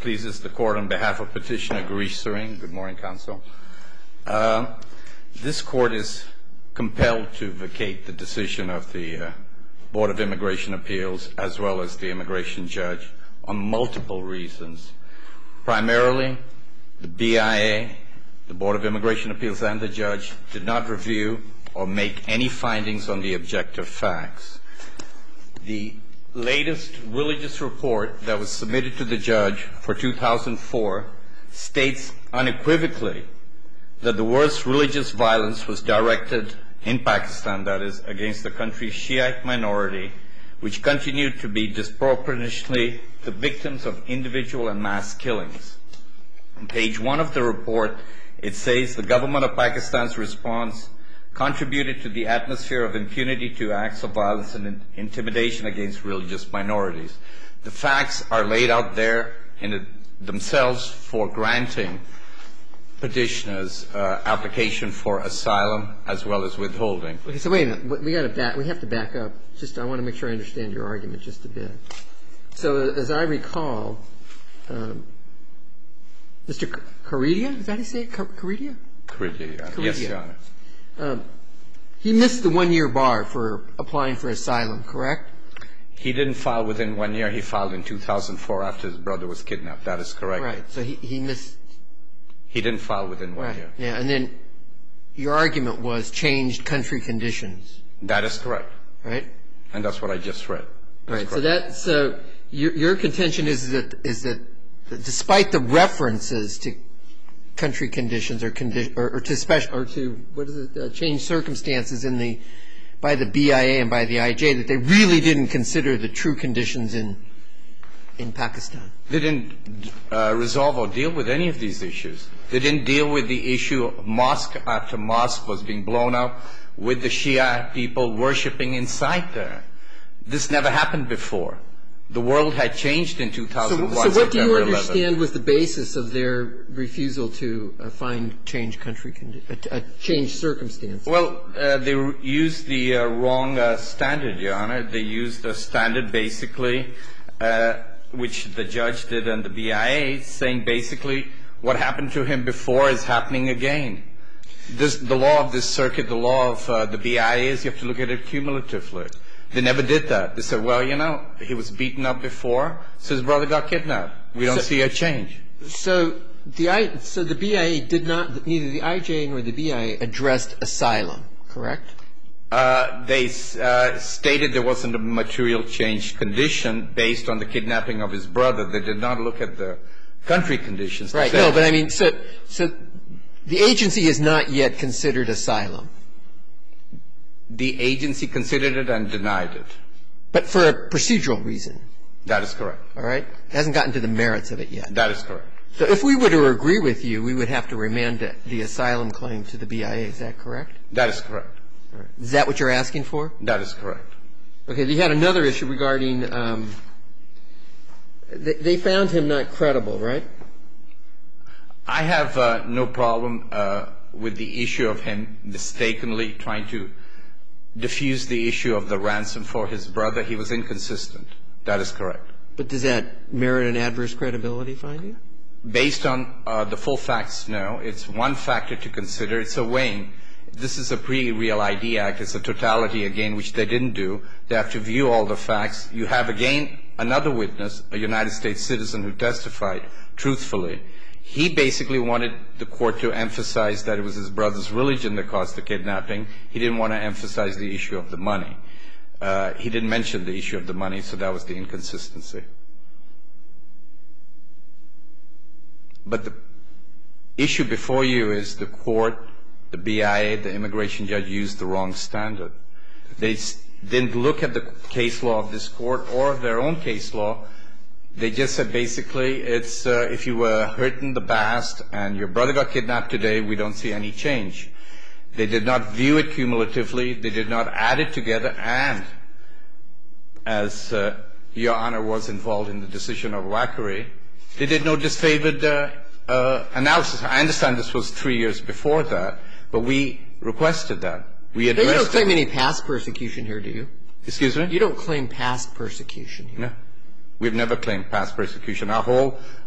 pleases the Court, on behalf of Petitioner Girish Singh, good morning, Counsel. This Court is compelled to vacate the decision of the Board of Immigration Appeals as well as the immigration judge on multiple reasons. Primarily, the BIA, the Board of Immigration Appeals, and the judge did not review or make any findings on the objective facts. The latest religious report that was submitted to the judge for 2004 states unequivocally that the worst religious violence was directed in Pakistan, that is, against the country's Shiite minority, which continued to be disproportionately the victims of individual and mass killings. On page 1 of the report, it says the government of Pakistan's response contributed to the atmosphere of impunity to acts of violence and intimidation against religious minorities. The facts are laid out there in themselves for granting petitioners' application for asylum as well as withholding. Okay, so wait a minute. We have to back up. I want to make sure I understand your argument just a bit. So as I recall, Mr. Karedia, is that how you say it? Karedia? Karedia, yes, Your Honor. He missed the 1-year bar for applying for asylum, correct? He didn't file within 1 year. He filed in 2004 after his brother was kidnapped. That is correct. Right. So he missed. He didn't file within 1 year. Yeah, and then your argument was changed country conditions. That is correct. Right? And that's what I just read. Right. So your contention is that despite the references to country conditions or to changed circumstances by the BIA and by the IJ, that they really didn't consider the true conditions in Pakistan. They didn't resolve or deal with any of these issues. They didn't deal with the issue of mosque after mosque was being blown up with the Shia people worshiping inside there. This never happened before. The world had changed in 2001. So what do you understand was the basis of their refusal to find changed circumstances? Well, they used the wrong standard, Your Honor. They used a standard basically, which the judge did and the BIA, saying basically what happened to him before is happening again. The law of this circuit, the law of the BIA is you have to look at it cumulatively. They never did that. They said, well, he was beaten up before, so his brother got kidnapped. We don't see a change. So the BIA did not, neither the IJ nor the BIA addressed asylum, correct? They stated there wasn't a material change condition based on the kidnapping of his brother. They did not look at the country conditions. Right. No, but I mean, so the agency has not yet considered asylum. The agency considered it and denied it. But for a procedural reason. That is correct. All right? It hasn't gotten to the merits of it yet. That is correct. So if we were to agree with you, we would have to remand the asylum claim to the BIA. Is that correct? That is correct. All right. Is that what you're asking for? That is correct. Okay. You had another issue regarding they found him not credible, right? I have no problem with the issue of him mistakenly trying to diffuse the issue of the ransom for his brother. He was inconsistent. That is correct. But does that merit an adverse credibility finding? Based on the full facts, no. It's one factor to consider. It's a weighing. This is a pre-Real ID Act. It's a totality, again, which they didn't do. They have to view all the facts. You have, again, another witness, a United States citizen who testified truthfully. He basically wanted the court to emphasize that it was his brother's religion that caused the kidnapping. He didn't want to emphasize the issue of the money. He didn't mention the issue of the money, so that was the inconsistency. But the issue before you is the court, the BIA, the immigration judge used the wrong standard. They didn't look at the case law of this court or their own case law. They just said basically it's if you were hurt in the past and your brother got kidnapped today, we don't see any change. They did not view it cumulatively. They did not add it together. And as Your Honor was involved in the decision of Wackery, they did no disfavored analysis. I understand this was 3 years before that, but we requested that. We addressed it. You don't claim any past persecution here, do you? Excuse me? You don't claim past persecution here. No. We've never claimed past persecution. Our whole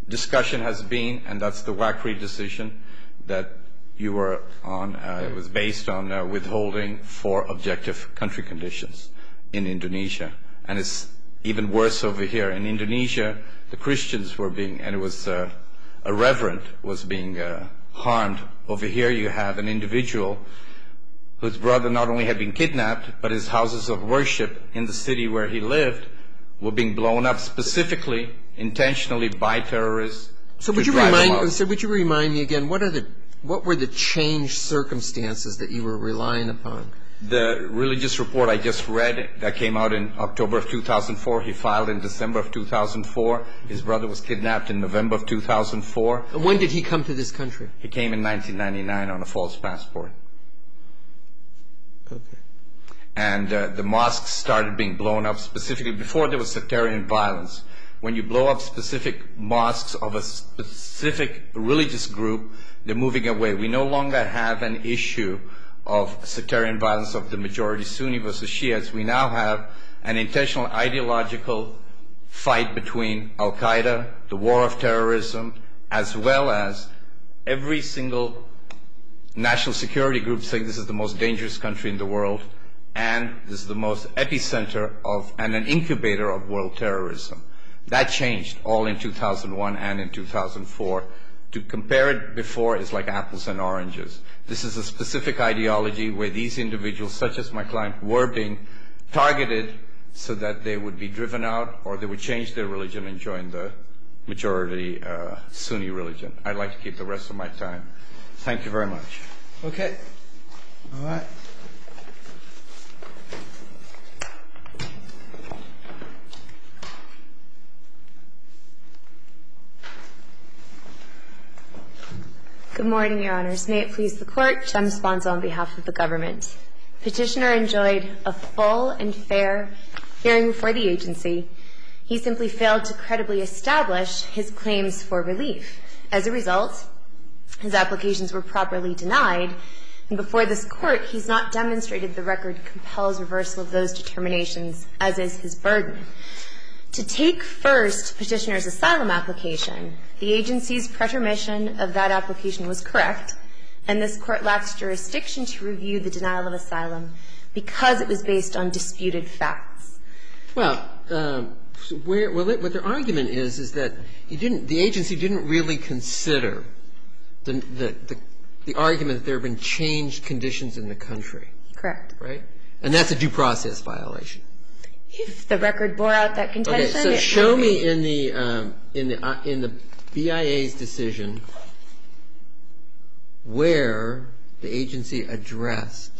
discussion has been, and that's the WACRI decision that you were on. It was based on withholding for objective country conditions in Indonesia. And it's even worse over here. In Indonesia, the Christians were being, and it was a reverend was being harmed. Over here you have an individual whose brother not only had been kidnapped, but his houses of worship in the city where he lived were being blown up specifically, intentionally by terrorists. So would you remind me again, what were the changed circumstances that you were relying upon? The religious report I just read that came out in October of 2004, he filed in December of 2004. His brother was kidnapped in November of 2004. And when did he come to this country? He came in 1999 on a false passport. Okay. And the mosques started being blown up specifically before there was sectarian violence. When you blow up specific mosques of a specific religious group, they're moving away. We no longer have an issue of sectarian violence of the majority Sunni versus Shiites. We now have an intentional ideological fight between Al-Qaeda, the war of terrorism, as well as every single national security group saying this is the most dangerous country in the world, and this is the most epicenter of and an incubator of world terrorism. That changed all in 2001 and in 2004. To compare it before is like apples and oranges. This is a specific ideology where these individuals, such as my client, were being targeted so that they would be driven out or they would change their religion and join the majority Sunni religion. I'd like to keep the rest of my time. Thank you very much. Okay. All right. Good morning, Your Honors. May it please the Court, Jem Sponza on behalf of the government. Petitioner enjoyed a full and fair hearing before the agency. He simply failed to credibly establish his claims for relief. As a result, his applications were properly denied, and before this Court, he's not demonstrated the record compels reversal of those determinations, as is his burden. To take first Petitioner's asylum application, the agency's pretermission of that application was correct, and this Court lacks jurisdiction to review the denial of asylum because it was based on disputed facts. Well, what their argument is that the agency didn't really consider the argument that there have been changed conditions in the country. Correct. Right? And that's a due process violation. If the record bore out that contention. Okay, so show me in the BIA's decision where the agency addressed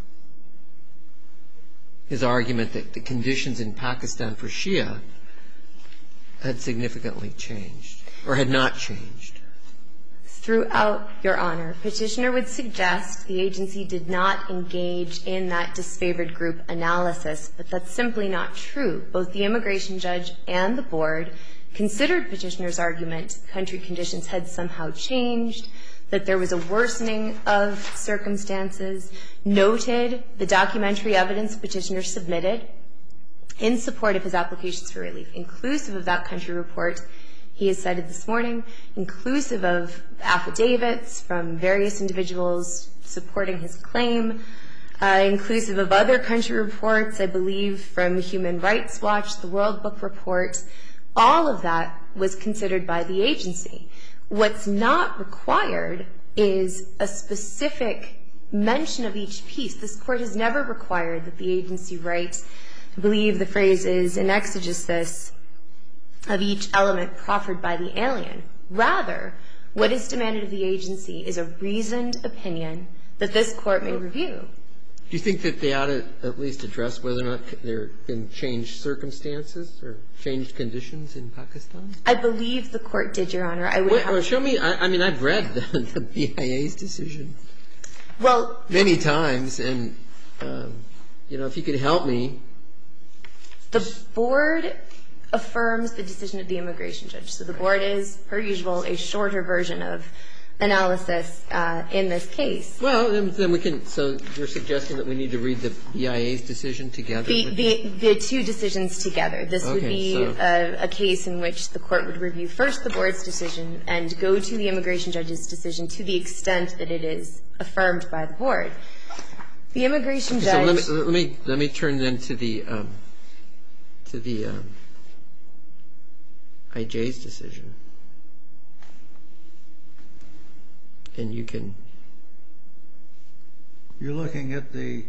his argument that the conditions in Pakistan for Shia had significantly changed or had not changed. Throughout, Your Honor, Petitioner would suggest the agency did not engage in that disfavored group analysis, but that's simply not true. Both the immigration judge and the board considered Petitioner's argument country conditions had somehow changed, that there was a worsening of circumstances, noted the documentary evidence Petitioner submitted in support of his applications for relief, inclusive of that country report he has cited this morning, inclusive of affidavits from various individuals supporting his claim, inclusive of other country reports, I believe, from Human Rights Watch, the World Book Report. All of that was considered by the agency. What's not required is a specific mention of each piece. This Court has never required that the agency write, I believe the phrase is in exegesis, of each element proffered by the alien. Rather, what is demanded of the agency is a reasoned opinion that this Court may review. Do you think that they ought to at least address whether or not there have been changed circumstances or changed conditions in Pakistan? I believe the Court did, Your Honor. I would have show me. I mean, I've read the BIA's decision well many times, and, if you could help me. The board affirms the decision of the immigration judge. So the board is, per usual, a shorter version of analysis in this case. Well, then we can – so you're suggesting that we need to read the BIA's decision together? The two decisions together. This would be a case in which the Court would review first the Board's decision and go to the immigration judge's decision to the extent that it is affirmed by the Board. The immigration judge – So let me turn then to the IJ's decision. And you can – You're looking at the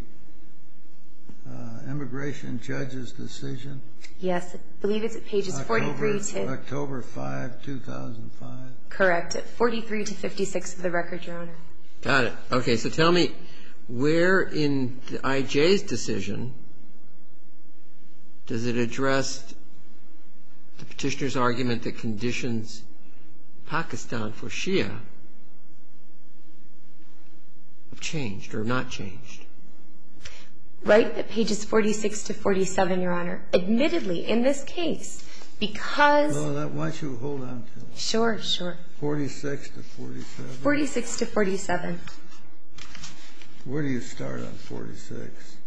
immigration judge's decision? Yes. I believe it's at pages 43 to – October 5, 2005. Correct. At 43 to 56 of the record, Your Honor. Got it. Okay. So tell me, where in the IJ's decision does it address the Petitioner's argument that conditions Pakistan for Shia have changed or not changed? Right at pages 46 to 47, Your Honor. Admittedly, in this case, because – Well, why don't you hold on to it? Sure, sure. 46 to 47. 46 to 47. Where do you start on 46?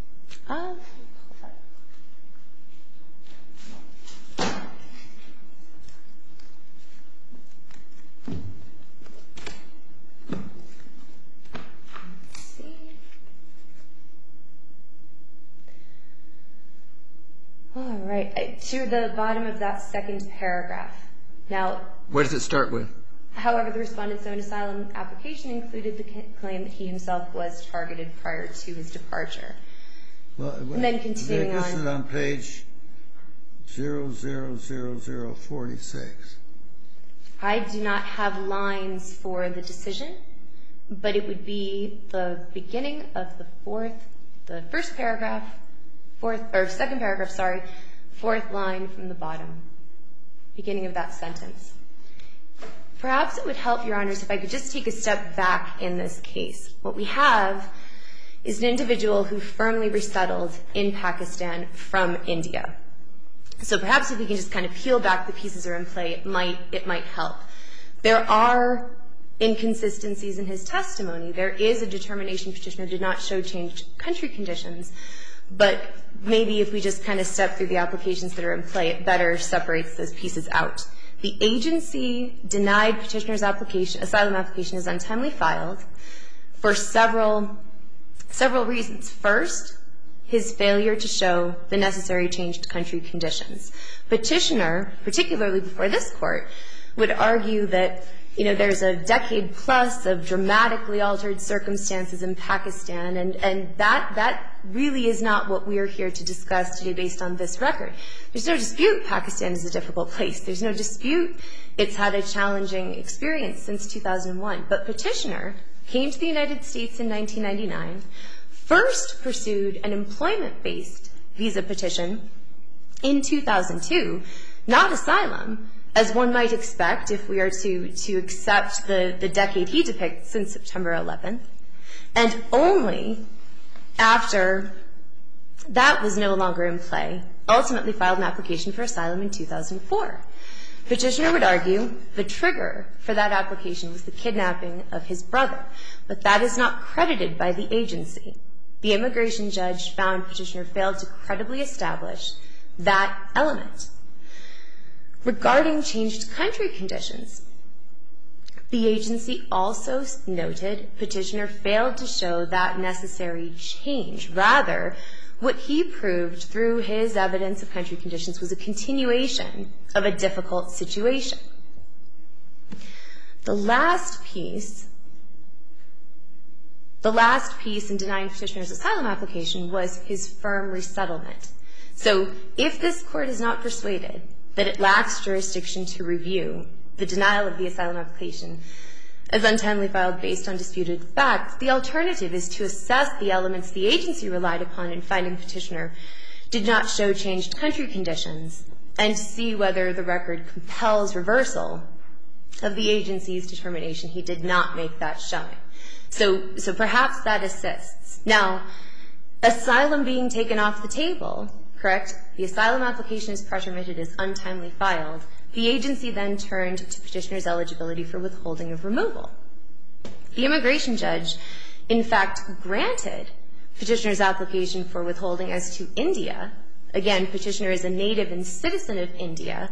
All right. To the bottom of that second paragraph. Now – Where does it start with? However, the Respondent's own asylum application included the claim that he himself was targeted prior to his departure. Well, and then continuing on. This is on page 000046. I do not have lines for the decision, but it would be the beginning of the first paragraph, second paragraph, fourth line from the bottom, beginning of that sentence. Perhaps it would help, Your Honors, if I could just take a step back in this case. What we have is an individual who firmly resettled in Pakistan from India. So perhaps if we can just kind of peel back the pieces are in play, it might help. There are inconsistencies in his testimony. There is a determination Petitioner did not show changed country conditions, but maybe if we just kind of step through the applications that are in play, it better separates those pieces out. The agency denied Petitioner's asylum application as untimely filed for several reasons. First, his failure to show the necessary changed country conditions. Petitioner, particularly before this Court, would argue that, there's a decade plus of dramatically altered circumstances in Pakistan, and that really is not what we are here to discuss today based on this record. There's no dispute Pakistan is a difficult place. There's no dispute it's had a challenging experience since 2001. But Petitioner came to the United States in 1999, first pursued an employment-based visa petition in 2002, not asylum, as one might expect if we are to accept the decade he depicts since September 11th. And only after that was no longer in play, ultimately filed an application for asylum in 2004. Petitioner would argue the trigger for that application was the kidnapping of his brother, but that is not credited by the agency. The immigration judge found Petitioner failed to credibly establish that element. Regarding changed country conditions, the agency also noted Petitioner failed to show that necessary change. Rather, what he proved through his evidence of country conditions was a continuation of a difficult situation. The last piece in denying Petitioner's asylum application was his firm resettlement. So if this Court is not persuaded that it lacks jurisdiction to review the denial of the asylum application as untimely filed based on disputed facts, the alternative is to assess the elements the agency relied upon in finding Petitioner did not show changed country conditions and see whether the record compels reversal of the agency's determination he did not make that showing. So perhaps that assists. Now, asylum being taken off the table, correct? The asylum application is pretermitted as untimely filed. The agency then turned to Petitioner's eligibility for withholding of removal. The immigration judge, in fact, granted Petitioner's application for withholding as to India. Again, Petitioner is a native and citizen of India,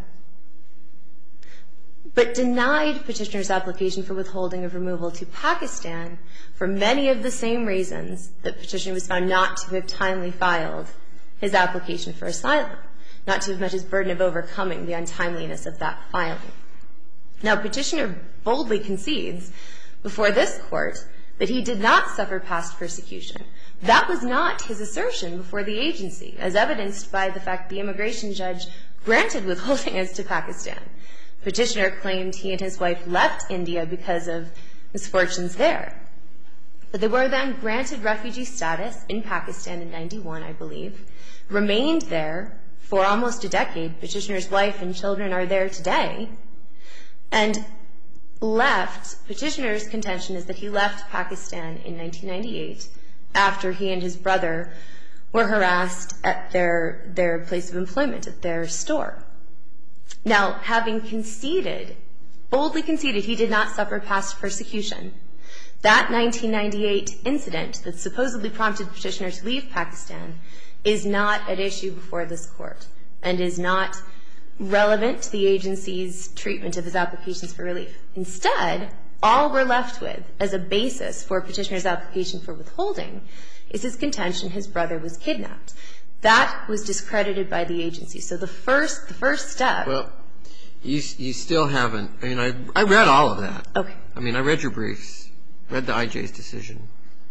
but denied Petitioner's application for withholding of removal to Pakistan for many of the same reasons that Petitioner was found not to have timely filed his application for asylum, not to have met his burden of overcoming the untimeliness of that filing. Now, Petitioner boldly concedes before this Court that he did not suffer past persecution. That was not his assertion before the agency, as evidenced by the fact the immigration judge granted withholding as to Pakistan. Petitioner claimed he and his wife left India because of misfortunes there. But they were then granted refugee status in Pakistan in 91, I believe, remained there for almost a decade. Petitioner's wife and children are there today, and left. Petitioner's contention is that he left Pakistan in 1998 after he and his brother were harassed at their place of employment, at their store. Now, having conceded, boldly conceded he did not suffer past persecution, that 1998 incident that supposedly prompted Petitioner to leave Pakistan is not at issue before this Court and is not relevant to the agency's treatment of his applications for relief. Instead, all we're left with as a basis for Petitioner's application for withholding is his contention his brother was kidnapped. That was discredited by the agency. So the first step. Well, you still haven't. I mean, I read all of that. Okay. I mean, I read your briefs, read the IJ's decision,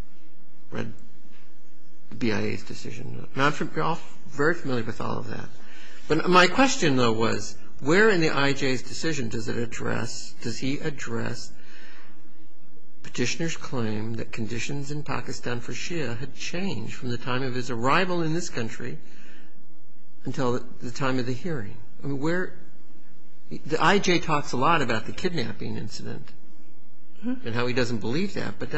read the BIA's decision. You're all very familiar with all of that. But my question, though, was where in the IJ's decision does he address Petitioner's claim that conditions in Pakistan for Shia had changed from the time of his arrival in this country until the time of the hearing? I mean, the IJ talks a lot about the kidnapping incident and how he doesn't believe that, but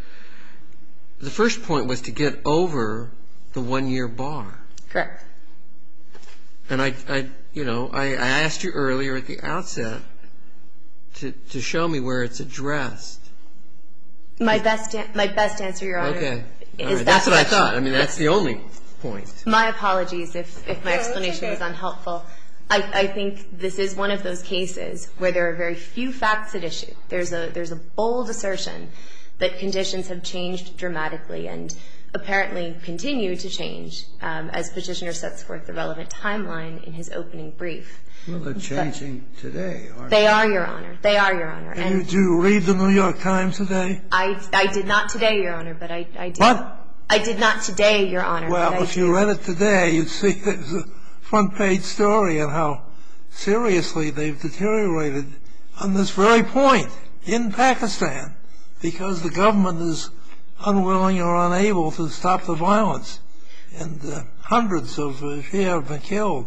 the first point was to get over the 1-year bar. Correct. And I asked you earlier at the outset to show me where it's addressed. My best answer, Your Honor. Okay. Is right. That's what I thought. I mean, that's the only point. My apologies if my explanation was unhelpful. I think this is one of those cases where there are very few facts at issue. There's a bold assertion that conditions have changed dramatically and apparently continue to change as Petitioner sets forth the relevant timeline in his opening brief. Well, they're changing today, aren't they? They are, Your Honor. They are, Your Honor. Did you read the New York Times today? I did not today, Your Honor, but I did. What? I did not today, Your Honor. Well, if you read it today, you'd see there's a front-page story on how seriously they've deteriorated on this very point in Pakistan because the government is unwilling or unable to stop the violence. And hundreds of Shia have been killed.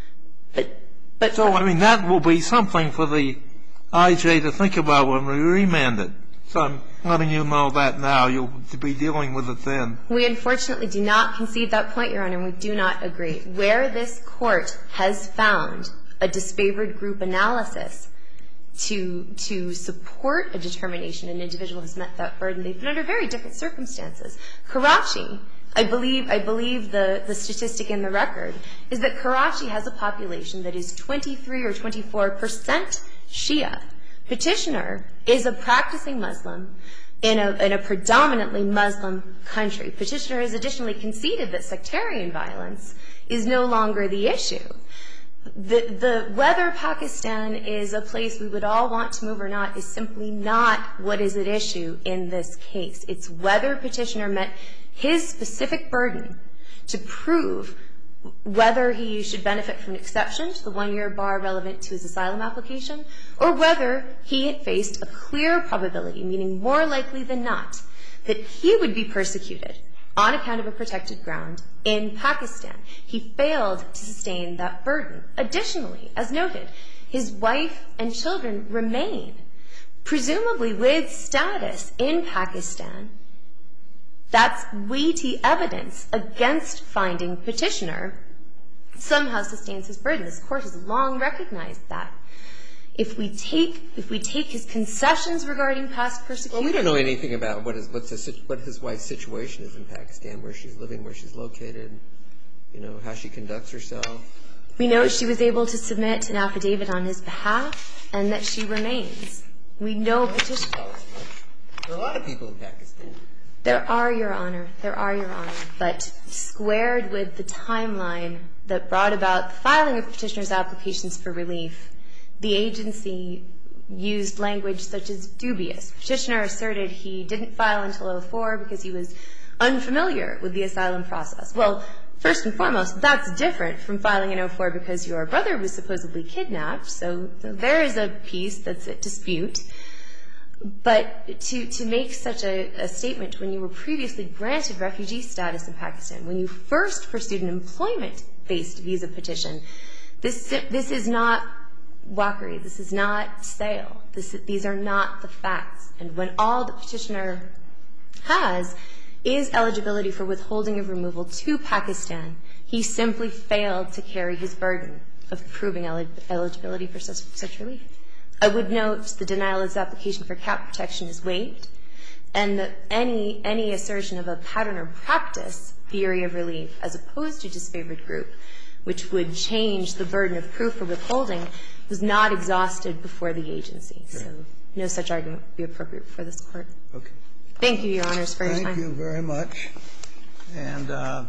So, I mean, that will be something for the IJ to think about when we remand it. So I'm letting you know that now. You'll be dealing with it then. We unfortunately do not concede that point, Your Honor, and we do not agree. Where this Court has found a disfavored group analysis to support a determination an individual has met that burden, they've been under very different circumstances. Karachi, I believe the statistic in the record is that Karachi has a population that is 23 or 24% Shia. Petitioner is a practicing Muslim in a predominantly Muslim country. Petitioner has additionally conceded that sectarian violence is no longer the issue. Whether Pakistan is a place we would all want to move or not is simply not what is at issue in this case. It's whether Petitioner met his specific burden to prove whether he should benefit from an exception to the 1-year bar relevant to his asylum application, or whether he had faced a clear probability, meaning more likely than not, that he would be persecuted on account of a protected ground in Pakistan. He failed to sustain that burden. Additionally, as noted, his wife and children remain, presumably with status in Pakistan. That's weighty evidence against finding Petitioner somehow sustains his burden. This Court has long recognized that. If we take his concessions regarding past persecution. Well, we don't know anything about what his wife's situation is in Pakistan, where she's living, where she's located, you know, how she conducts herself. We know she was able to submit an affidavit on his behalf and that she remains. We know petition. There are a lot of people in Pakistan. There are, Your Honor. There are, Your Honor. But squared with the timeline that brought about the filing of petitioner's applications for relief, the agency used language such as dubious. Petitioner asserted he didn't file until 2004 because he was unfamiliar with the asylum process. Well, first and foremost, that's different from filing in 2004 because your brother was supposedly kidnapped. So there is a piece that's at dispute. But to make such a statement when you were previously granted refugee status in Pakistan, when you first pursued an employment-based visa petition, this is not Wakari. This is not sale. These are not the facts. And when all the petitioner has is eligibility for withholding of removal to Pakistan, he simply failed to carry his burden of proving eligibility for such relief. I would note the denial of his application for cap protection is waived, and that any assertion of a pattern or practice theory of relief as opposed to disfavored group, which would change the burden of proof for withholding, was not exhausted before the agency. So no such argument would be appropriate for this Court. Okay. Thank you, Your Honors, for your time. Thank you very much. And the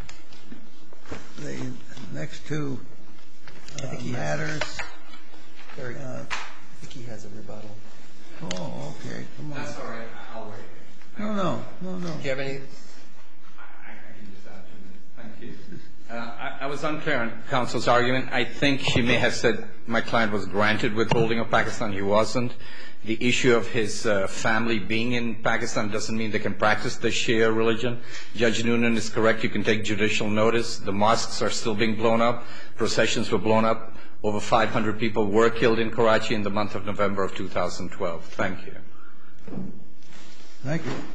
next two matters. I think he has a rebuttal. Oh, okay. Come on. That's all right. I'll wait. No. Do you have any? I can just add 2 minutes. Thank you. I was unclear on counsel's argument. I think she may have said my client was granted withholding of Pakistan. He wasn't. The issue of his family being in Pakistan doesn't mean they can practice the Shia religion. Judge Noonan is correct. You can take judicial notice. The mosques are still being blown up. Processions were blown up. Over 500 people were killed in Karachi in the month of November of 2012. Thank you. Thank you.